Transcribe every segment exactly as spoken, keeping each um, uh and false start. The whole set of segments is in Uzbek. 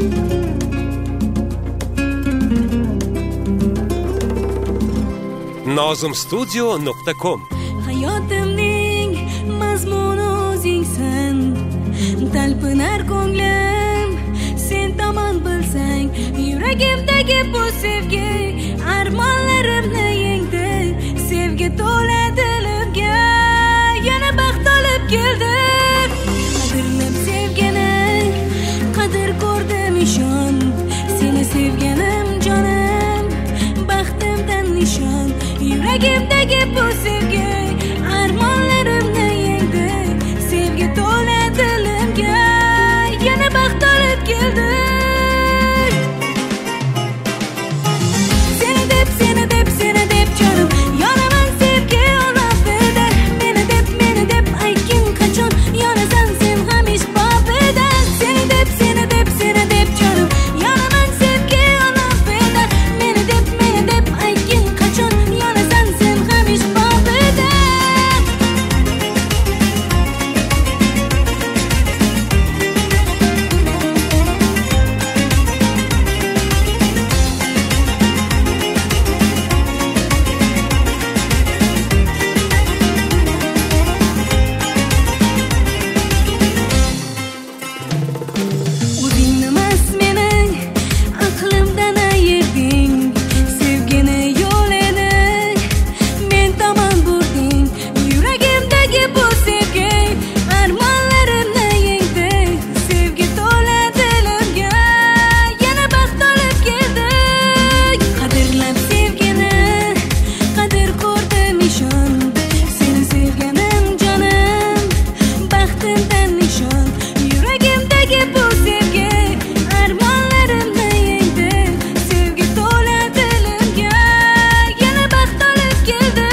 nozim studio nuqta com. Hayotimning mazmuni o'zingsan, talpinar ko'nglim sen tomon bilsang, yuragimdagi bu sevgi armonlarimni yengdi, sevgi to'la dilimga yana baxt olib keldi. Qadrlab sevgini qadr ko'rdim ishon, seni sevganim jonim baxtimdan nishon, yuragimdagi bu sevgi armonlarimni yengdi, sevgi to'la dilimga yana baxt olib keldi. Seni deb, seni deb, seni deb jonim yonaman sevgi olovida, meni deb, meni deb aytgin qachon yonasan sen hamish bobida. Seni deb, seni deb, seni deb jonim yonaman sevgi olovida, meni deb, meni deb aytgin qachon yonasan sen hamish bobida. O'zingni emas mening aqlimdan ayirding, sevgini yo'lini men tomon burding, yuragimdagi bu sevgi armonlarimni yengdi, sevgi to'la dilimga yana baxt olib keldi. Qadrlab sevgini qadr ko'rdim ishon, seni sevganim jonim baxtimdan nishon, yuragimdagi bu sevgi armonlarimni yengdi, sevgi to'la dilimga yana baxt olib keldi.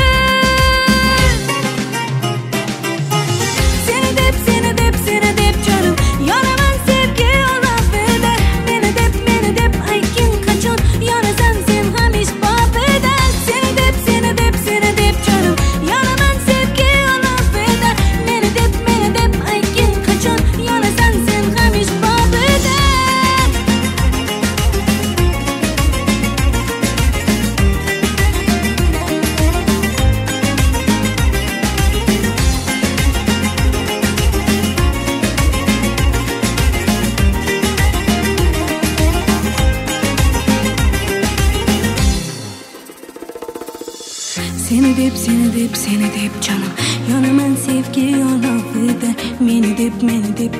Seni deb, seni deb, seni deb jonim yonaman sevgi olovida, meni deb, meni deb aytgin qachon yonasan sen hamish bobida. Seni deb, seni deb, seni deb jonim yonaman sevgi olovida, meni deb, meni deb aytgin qachon yonasan sen hamish bobida. Seni deb, seni deb, seni deb jonim yonaman sevgi olovida, meni deb, meni deb